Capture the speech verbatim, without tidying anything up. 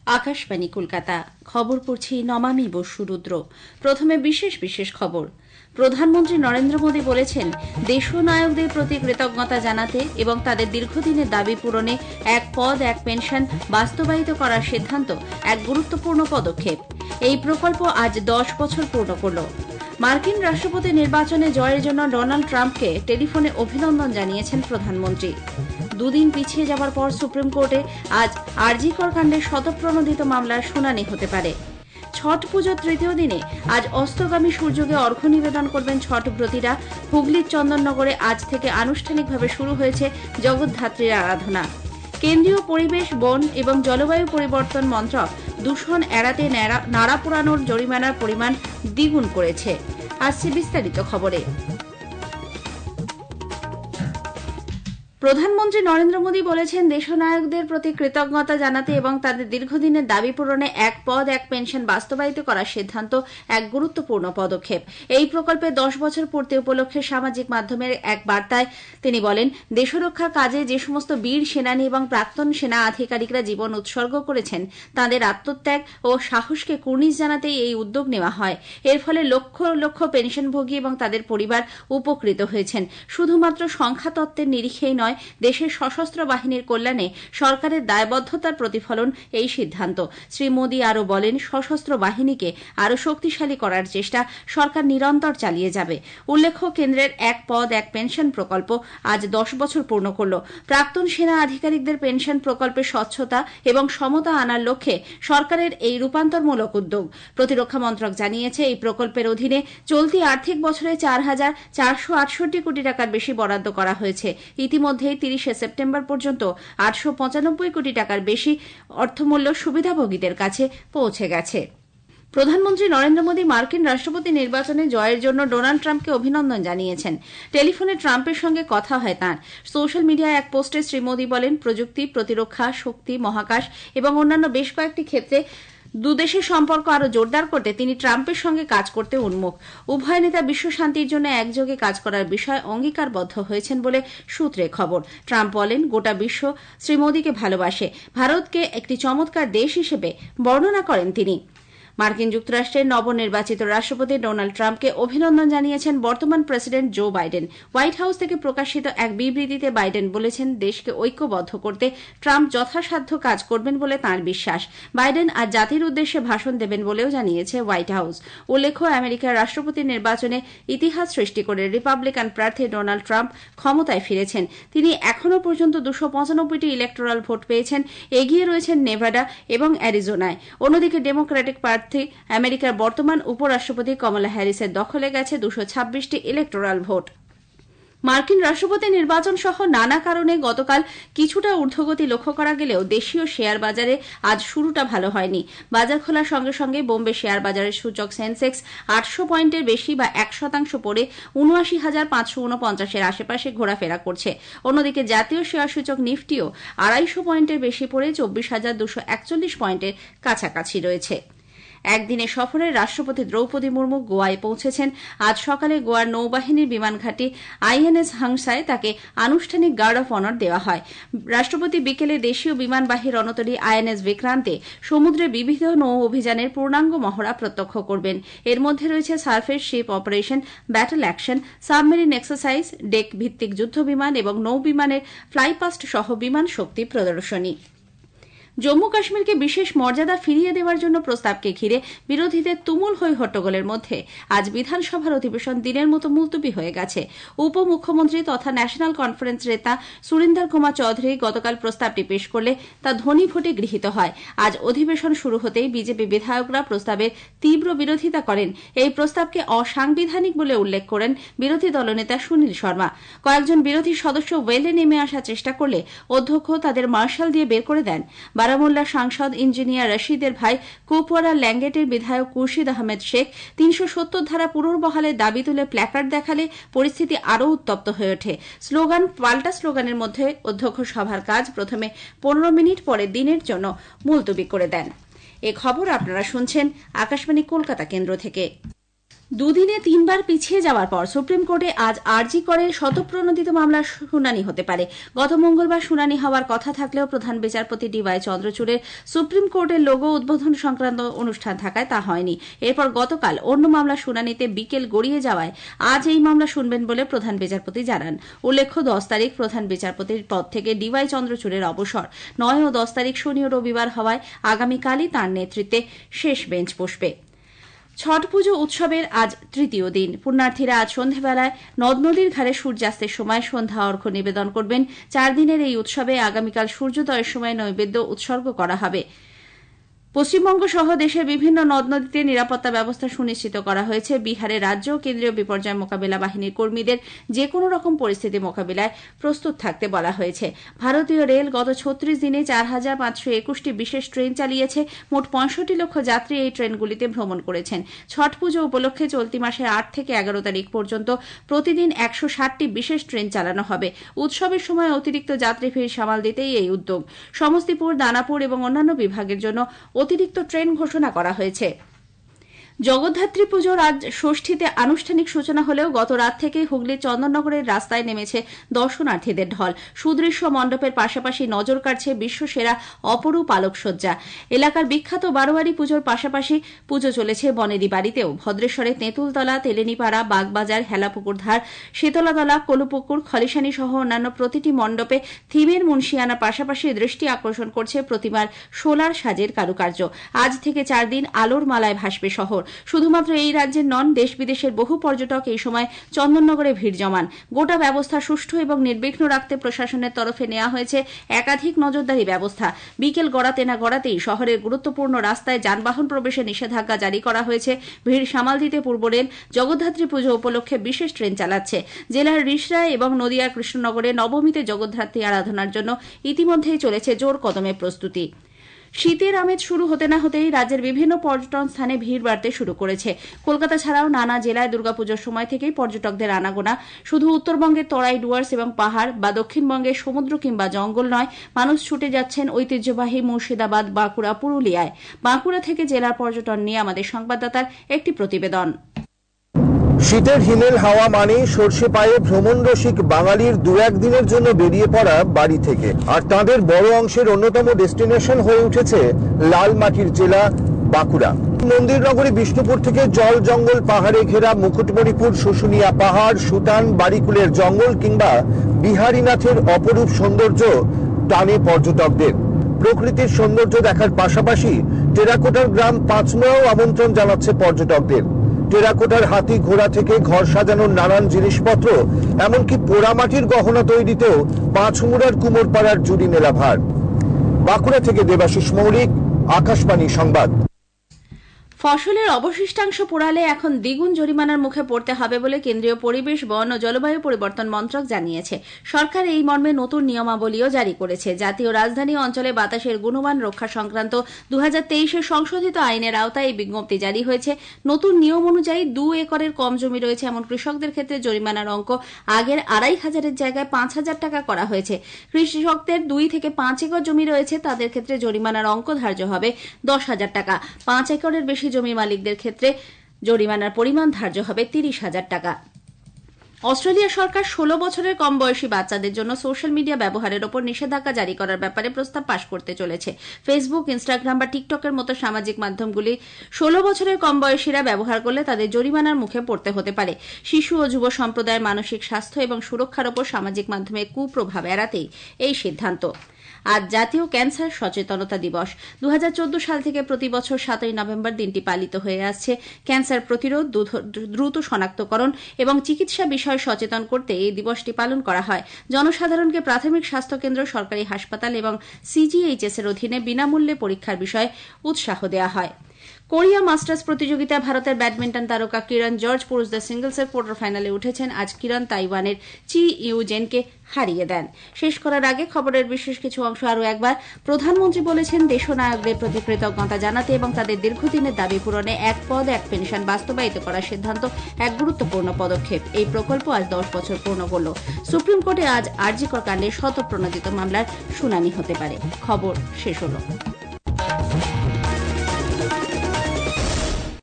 আকাশবাণী কলকাতা খবর পড়ছি নমামি বসু রুদ্র। প্রথমে বিশেষ বিশেষ খবর। প্রধানমন্ত্রী নরেন্দ্র মোদী বলেছেন, দেশনায়কদের প্রতি কৃতজ্ঞতা জানাতে এবং তাদের দীর্ঘদিনের দাবি পূরণে এক পদ এক পেনশন বাস্তবায়িত করার সিদ্ধান্ত এক গুরুত্বপূর্ণ পদক্ষেপ। এই প্রকল্প আজ দশ বছর পূর্ণ করল। মার্কিন রাষ্ট্রপতি নির্বাচনে জয়ের জন্য ডোনাল্ড ট্রাম্পকে টেলিফোনে অভিনন্দন জানিয়েছেন প্রধানমন্ত্রী। দুদিন পিছিয়ে যাওয়ার পর সুপ্রিম কোর্টে আজ আরজি কর কাণ্ডের শতপ্রণোদিত মামলার শুনানি হতে পারে। ছট পুজোর তৃতীয় দিনে আজ অস্তগামী সূর্যকে অর্ঘ্য নিবেদন করবেন ছটব্রতীরা। হুগলির চন্দননগরে আজ থেকে আনুষ্ঠানিকভাবে শুরু হয়েছে জগদ্ধাত্রীর আরাধনা। কেন্দ্রীয় পরিবেশ, বন এবং জলবায়ু পরিবর্তন মন্ত্রক দূষণ এড়াতে নাড়া পোড়ানোর জরিমানার পরিমাণ দ্বিগুণ করেছে। আসছে বিস্তারিত খবরে। প্রধানমন্ত্রী নরেন্দ্র মোদী বলেছেন, দেশনায়কদের প্রতি কৃতজ্ঞতা জানাতে এবং তাদের দীর্ঘদিনের দাবি পূরণে এক পদ এক পেনশন বাস্তবায়িত করার সিদ্ধান্ত এক গুরুত্বপূর্ণ পদক্ষেপ। এই প্রকল্পে দশ বছর পূর্তি উপলক্ষে সামাজিক মাধ্যমের এক বার্তায় তিনি বলেন, দেশরক্ষার কাজে যে সমস্ত বীর সেনানী এবং প্রাক্তন সেনা আধিকারিকরা জীবন উৎসর্গ করেছেন, তাঁদের আত্মত্যাগ ও সাহসকে কুর্নিশ জানাতেই এই উদ্যোগ নেওয়া হয়। এর ফলে লক্ষ লক্ষ পেনশনভোগী এবং তাদের পরিবার উপকৃত হয়েছেন। শুধুমাত্র সংখ্যাতত্ত্বের নিরিখেই নয়, দেশের সশস্ত্র বাহিনীর কল্যাণে সরকারের দায়বদ্ধতার প্রতিফলন এই সিদ্ধান্ত। শ্রী মোদী আরও বলেন, সশস্ত্র বাহিনীকে আরও শক্তিশালী করার চেষ্টা সরকার নিরন্তর চালিয়ে যাবে। উল্লেখ্য, কেন্দ্রের এক পদ এক পেনশন প্রকল্প আজ দশ বছর পূর্ণ করল। প্রাক্তন সেনা আধিকারিকদের পেনশন প্রকল্পে স্বচ্ছতা এবং সমতা আনার লক্ষ্যে সরকারের এই রূপান্তরমূলক উদ্যোগ। প্রতিরক্ষা মন্ত্রক জানিয়েছে, এই প্রকল্পের অধীনে চলতি আর্থিক বছরে চার হাজার চারশো আটষট্টি কোটি টাকার বেশি বরাদ্দ করা হয়েছে। ইতিমধ্যে তিরিশে সেপ্টেম্বর পর্যন্ত আটশো পঁচানব্বই কোটি টাকার বেশি অর্থমূল্য সুবিধাভোগীদের কাছে পৌঁছে গেছে। প্রধানমন্ত্রী নরেন্দ্র মোদী মার্কিন রাষ্ট্রপতি নির্বাচনে জয়ের জন্য ডোনাল্ড ট্রাম্পকে অভিনন্দন জানিয়েছেন। টেলিফোনে ট্রাম্পের সঙ্গে কথা হয় তাঁর। সোশ্যাল মিডিয়ায় এক পোস্টে শ্রী মোদী বলেন, প্রযুক্তি, প্রতিরক্ষা, শক্তি, মহাকাশ এবং অন্যান্য বেশ কয়েকটি ক্ষেত্রে দুদেশের সম্পর্ক আরও জোরদার করতে তিনি ট্রাম্পের সঙ্গে কাজ করতে উন্মুখ। উভয় নেতা বিশ্ব শান্তির জন্য একযোগে কাজ করার বিষয়ে অঙ্গীকারবদ্ধ হয়েছেন বলে সূত্রে খবর। ট্রাম্প বলেন, গোটা বিশ্ব শ্রী মোদীকে ভালোবাসে। ভারতকে একটি চমৎকার দেশ হিসেবে বর্ণনা করেন তিনি। মার্কিন যুক্তরাষ্ট্রের নবনির্বাচিত রাষ্ট্রপতি ডোনাল্ড ট্রাম্পকে অভিনন্দন জানিয়েছেন বর্তমান president Joe Biden. White House থেকে প্রকাশিত এক বিবৃতিতে বাইডেন বলেছেন, দেশকে ঐক্যবদ্ধ করতে ট্রাম্প যথাসাধ্য কাজ করবেন বলে তাঁর বিশ্বাস। বাইডেন আজ জাতির উদ্দেশ্যে ভাষণ দেবেন বলেও জানিয়েছে হোয়াইট হাউস। উল্লেখ্য, আমেরিকার রাষ্ট্রপতি নির্বাচনে ইতিহাস সৃষ্টি করে রিপাবলিকান প্রার্থী ডোনাল্ড ট্রাম্প ক্ষমতায় ফিরেছেন। তিনি এখনও পর্যন্ত দুশো পঁচানব্বইটি ইলেকটোরাল ভোট পেয়েছেন। এগিয়ে রয়েছেন নেভাডা এবং অ্যারিজোনায়। অন্যদিকে ডেমোক্রেটিক প্রার্থী আমেরিকার বর্তমান উপরাষ্ট্রপতি কমলা হ্যারিসের দখলে গেছে দুশো ছাব্বিশটি ইলেকটোরাল ভোট। মার্কিন রাষ্ট্রপতি নির্বাচন সহ নানা কারণে গতকাল কিছুটা ঊর্ধ্বগতি লক্ষ্য করা গেলেও দেশীয় শেয়ার বাজারে আজ শুরুটা ভালো হয়নি। বাজার খোলার সঙ্গে সঙ্গে বোম্বে শেয়ার বাজারের সূচক সেন্সেক্স আটশো পয়েন্টের বেশি বা এক শতাংশ পড়ে উনআশি হাজার পাঁচশো উনপঞ্চাশের আশেপাশে ঘোরাফেরা করছে। অন্যদিকে জাতীয় শেয়ার সূচক নিফটিও আড়াইশো পয়েন্টের বেশি পড়ে চব্বিশ হাজার দুশো একচল্লিশ পয়েন্টের কাছাকাছি রয়েছে। একদিনে সফরে রাষ্ট্রপতি দ্রৌপদী মুর্মু গোয়ায় পৌঁছেছেন। আজ সকালে গোয়ার নৌবাহিনীর বিমানঘাঁটি আইএনএস হাংসায় তাকে আনুষ্ঠানিক গার্ড অফ অনার দেওয়া হয়। রাষ্ট্রপতি বিকেলে দেশীয় বিমানবাহী রণতরী আইএনএস বিক্রান্তে সমুদ্রে বিবিধ নৌ অভিযানের পূর্ণাঙ্গ মহড়া প্রত্যক্ষ করবেন। এর মধ্যে রয়েছে surface ship operation, battle action, submarine exercise, deck ভিত্তিক যুদ্ধ বিমান এবং নৌ বিমানের ফ্লাইপাস্ট সহ বিমান শক্তি প্রদর্শনী। জম্মু কাশ্মীরকে বিশেষ মর্যাদা ফিরিয়ে দেওয়ার জন্য প্রস্তাবকে ঘিরে বিরোধীদের তুমুল হৈ হট্টগোলের মধ্যে আজ বিধানসভার অধিবেশন দিনের মতো মুলতুবি হয়ে গেছে। উপমুখ্যমন্ত্রী তথা ন্যাশনাল কনফারেন্স নেতা সুরিন্দর কুমার চৌধুরী গতকাল প্রস্তাবটি পেশ করলে তা ধ্বনি ভোটে গৃহীত হয়। আজ অধিবেশন শুরু হতেই বিজেপি বিধায়করা প্রস্তাবের তীব্র বিরোধিতা করেন। এই প্রস্তাবকে অসাংবিধানিক বলে উল্লেখ করেন বিরোধী দলনেতা সুনীল শর্মা। কয়েকজন বিরোধী সদস্য ওয়েলে নেমে আসার চেষ্টা করলে অধ্যক্ষ তাদের মার্শাল দিয়ে বের করে দেন। বারামুল্লা সাংসদ ইঞ্জিনিয়ার রশিদের ভাই কুপওয়ারা ল্যাঙ্গেটের বিধায়ক খুরশিদ আহমেদ শেখ তিনশো সত্তর ধারা পুনর্বহালের দাবি তুলে প্ল্যাকার্ড দেখালে পরিস্থিতি আরও উত্তপ্ত হয়ে ওঠে। স্লোগান পাল্টা স্লোগানের মধ্যে অধ্যক্ষ সভার কাজ প্রথমে পনেরো মিনিট পরে দিনের জন্য মুলতবি করে দেন। এ খবর আপনারা শুনছেন আকাশবাণী কলকাতা কেন্দ্র থেকে। দুদিনে তিনবার পিছিয়ে যাওয়ার পর সুপ্রিম কোর্টে আজ আরজি করে শতপ্রণোদিত মামলার শুনানি হতে পারে। গত মঙ্গলবার শুনানি হওয়ার কথা থাকলেও প্রধান বিচারপতি ডিওয়াই চন্দ্রচূড়ের সুপ্রিম কোর্টের লোগো উদ্বোধন সংক্রান্ত অনুষ্ঠান থাকায় তা হয়নি। এরপর গতকাল অন্য মামলার শুনানিতে বিকেল গড়িয়ে যাওয়ায় আজ এই মামলা শুনবেন বলে প্রধান বিচারপতি জানান। উল্লেখ্য, দশ তারিখ প্রধান বিচারপতির পদ থেকে ডিওয়াই চন্দ্রচূড়ের অবসর। নয় ও দশ তারিখ শনি ও রবিবার হওয়ায় আগামীকালই তাঁর নেতৃত্বে শেষ বেঞ্চ বসবে। ছট পুজো উৎসবের আজ তৃতীয় দিন। পুণ্যার্থীরা আজ সন্ধেবেলায় নদ নদীর ধারে সূর্যাস্তের সময় সন্ধ্যা অর্ঘ্য নিবেদন করবেন। চার দিনের এই উৎসবে আগামীকাল সূর্যোদয়ের সময় নৈবেদ্য উৎসর্গ করা হবে। পশ্চিমবঙ্গ সহ দেশের বিভিন্ন নদ নদীতে নিরাপত্তা ব্যবস্থা সুনিশ্চিত করা হয়েছে। বিহারে রাজ্য ও কেন্দ্রীয় বিপর্যয় মোকাবিলা বাহিনীর কর্মীদের যে কোনো রকম পরিস্থিতি মোকাবিলায় প্রস্তুত থাকতে বলা হয়েছে। ভারতীয় রেল গত ছত্রিশ দিনে চার হাজার পাঁচশো একুশটি বিশেষ ট্রেন চালিয়েছে। মোট পঁয়ষট্টি লক্ষ যাত্রী এই ট্রেনগুলিতে ভ্রমণ করেছেন। ছট পুজো উপলক্ষে চলতি মাসের আট থেকে এগারো তারিখ পর্যন্ত প্রতিদিন একশো ষাটটি বিশেষ ট্রেন চালানো হবে। উৎসবের সময় অতিরিক্ত যাত্রী ভিড় সামাল দিতেই এই উদ্যোগ। সমস্তিপুর, দানাপুর এবং অন্যান্য বিভাগের জন্য অতিরিক্ত ট্রেন ঘোষণা করা হয়েছে। জগদ্ধাত্রী পুজোর আজ ষষ্ঠীতে আনুষ্ঠানিক সূচনা হলেও গত রাত থেকেই হুগলির চন্দননগরের রাস্তায় নেমেছে দর্শনার্থীদের ঢল। সুদৃশ্য মণ্ডপের পাশাপাশি নজর কাটছে বিশ্বসেরা অপরূপ আলোকসজ্জা। এলাকার বিখ্যাত বারোয়ারি পুজোর পাশাপাশি পুজো চলেছে বনেদি বাড়িতেও। ভদ্রেশ্বরে তেঁতুলতলা, তেলেনিপাড়া, বাগবাজার, হেলাপুকুরধার, শীতলাতলা, কলুপুকুর, খলিশানি সহ অন্যান্য প্রতিটি মণ্ডপে থিমের মুন্সিয়ানার পাশাপাশি দৃষ্টি আকর্ষণ করছে প্রতিমার সোলার সাজের কারুকার্য। আজ থেকে চার দিন আলোর মালায় ভাসবে শহর। শুধুমাত্র এই রাজ্যের নন, দেশ বিদেশের বহু পর্যটক এই সময় চন্দননগরে ভিড় জমান। গোটা ব্যবস্থা সুষ্ঠু এবং নির্বিঘ্ন রাখতে প্রশাসনের তরফে নেওয়া হয়েছে একাধিক নজরদারি ব্যবস্থা। বিকেল গড়াতে না গড়াতেই শহরের গুরুত্বপূর্ণ রাস্তায় যানবাহন প্রবেশে নিষেধাজ্ঞা জারি করা হয়েছে। ভিড় সামাল দিতে পূর্ব রেল জগদ্ধাত্রী পুজো উপলক্ষে বিশেষ ট্রেন চালাচ্ছে। জেলার রিষড়া এবং নদিয়ার কৃষ্ণনগরে নবমীতে জগদ্ধাত্রী আরাধনার জন্য ইতিমধ্যেই চলেছে জোর কদমে প্রস্তুতি। শীতের আমেজ শুরু হতে না হতেই রাজ্যের বিভিন্ন পর্যটন স্থানে ভিড় বাড়তে শুরু করেছে। কলকাতা ছাড়াও নানা জেলায় দুর্গাপুজোর সময় থেকেই পর্যটকদের আনাগোনা। শুধু উত্তরবঙ্গের তরাই ডুয়ার্স এবং পাহাড় বা দক্ষিণবঙ্গের সমুদ্র কিংবা জঙ্গল নয়, মানুষ ছুটে যাচ্ছেন ঐতিহ্যবাহী মুর্শিদাবাদ, বাঁকুড়া, পুরুলিয়ায়। বাঁকুড়া থেকে জেলার পর্যটন নিয়ে আমাদের সংবাদদাতার একটি প্রতিবেদন। শীতের হিমেল হাওয়া মানে সর্ষে পায়ে ভ্রমণ রসিক বাঙালির দু একদিনের জন্য বেরিয়ে পড়া বাড়ি থেকে। আর তাদের বড় অংশের অন্যতম ডেস্টিনেশন হয়ে উঠেছে লাল মাটির জেলা বাঁকুড়া। মন্দির নগরী বিষ্ণুপুর থেকে জল জঙ্গল পাহাড়ে ঘেরা মুকুটমণিপুর, শুশুনিয়া পাহাড়, সুতান, বাড়িকুলের জঙ্গল কিংবা বিহারীনাথের অপরূপ সৌন্দর্য টানে পর্যটকদের। প্রকৃতির সৌন্দর্য দেখার পাশাপাশি টেরাকোটার গ্রাম পাঁচমোয়াও আমন্ত্রণ জানাচ্ছে পর্যটকদের। টেরাকোটার হাতি, ঘোড়া থেকে ঘর সাজানোর নানান জিনিসপত্র, এমনকি পোড়ামাটির গহনা তৈরিতেও পাঁচমুড়ার কুমোরপাড়ার জুড়ি মেলা ভার। বাঁকুড়া থেকে দেবাশিস মৌলিক, আকাশবাণী সংবাদ। ফসলের অবশিষ্টাংশ পোড়ালে এখন দ্বিগুণ জরিমানার মুখে পড়তে হবে বলে কেন্দ্রীয় পরিবেশ, বন ও জলবায়ু পরিবর্তন মন্ত্রক জানিয়েছে। সরকার এই মর্মে নতুন নিয়মাবলীও জারি করেছে। জাতীয় রাজধানী অঞ্চলে বাতাসের গুণমান রক্ষা সংক্রান্ত দু হাজার তেইশের সংশোধিত আইনের আওতায় এই বিজ্ঞপ্তি জারি হয়েছে। নতুন নিয়ম অনুযায়ী দু একরের কম জমি রয়েছে এমন কৃষকদের ক্ষেত্রে জরিমানার অঙ্ক আগের আড়াই হাজারের জায়গায় পাঁচ হাজার টাকা করা হয়েছে। কৃষকদের দুই থেকে পাঁচ একর জমি রয়েছে, তাদের ক্ষেত্রে জরিমানার অঙ্ক ধার্য হবে দশ হাজার টাকা। পাঁচ একরের বেশি জমি মালিকদের ক্ষেত্রে জরিমানার পরিমাণ ধার্য হবে তিরিশ হাজার টাকা। অস্ট্রেলিয়া সরকার ষোলো বছরের কম বয়সী বাচ্চাদের জন্য সোশ্যাল মিডিয়া ব্যবহারের ওপর নিষেধাজ্ঞা জারি করার ব্যাপারে প্রস্তাব পাশ করতে চলেছে। ফেসবুক, ইনস্টাগ্রাম বা টিকটকের মতো সামাজিক মাধ্যমগুলি ষোলো বছরের কম বয়সীরা ব্যবহার করলে তাদের জরিমানার মুখে পড়তে হতে পারে। শিশু ও যুব সম্প্রদায়ের মানসিক স্বাস্থ্য এবং সুরক্ষার ওপর সামাজিক মাধ্যমে কুপ্রভাব এড়াতেই এই সিদ্ধান্ত। আজ জাতীয় ক্যান্সার সচেতনতা দিবস। দু হাজার চোদ্দ সাল থেকে প্রতি বছর সাতই নভেম্বর দিনটি পালিত হয়ে আসছে। ক্যান্সার প্রতিরোধ, দ্রুত শনাক্তকরণ এবং চিকিৎসা বিষয়ে সচেতন করতে এই দিবসটি পালন করা হয়। জনসাধারণকে প্রাথমিক স্বাস্থ্যকেন্দ্র, সরকারি হাসপাতাল এবং সিজিএইচএস এর অধীনে বিনামূল্যে পরীক্ষার বিষয়ে উৎসাহ দেওয়া হয়। কোরিয়া মাস্টার্স প্রতিযোগিতায় ভারতের ব্যাডমিন্টন তারকা কিরণ জর্জ পুরুষদের সিঙ্গলসের কোয়ার্টার ফাইনালে উঠেছেন। আজ কিরণ তাইওয়ানের চি ইউজেনকে হারিয়ে দেন। শেষ করার আগে খবরের বিশেষ কিছু অংশ আরও একবার। প্রধানমন্ত্রী বলেছেন, দেশনায়কদের প্রতি কৃতজ্ঞতা জানাতে এবং তাদের দীর্ঘদিনের দাবি পূরণে এক পদ এক পেনশন বাস্তবায়িত করার সিদ্ধান্ত এক গুরুত্বপূর্ণ পদক্ষেপ। এই প্রকল্প আজ দশ বছর পূর্ণ করল। সুপ্রিম কোর্টে আজ আরজিকর কাণ্ডে শতপ্রণোদিত মামলার শুনানি হতে পারে। খবর শেষ হল।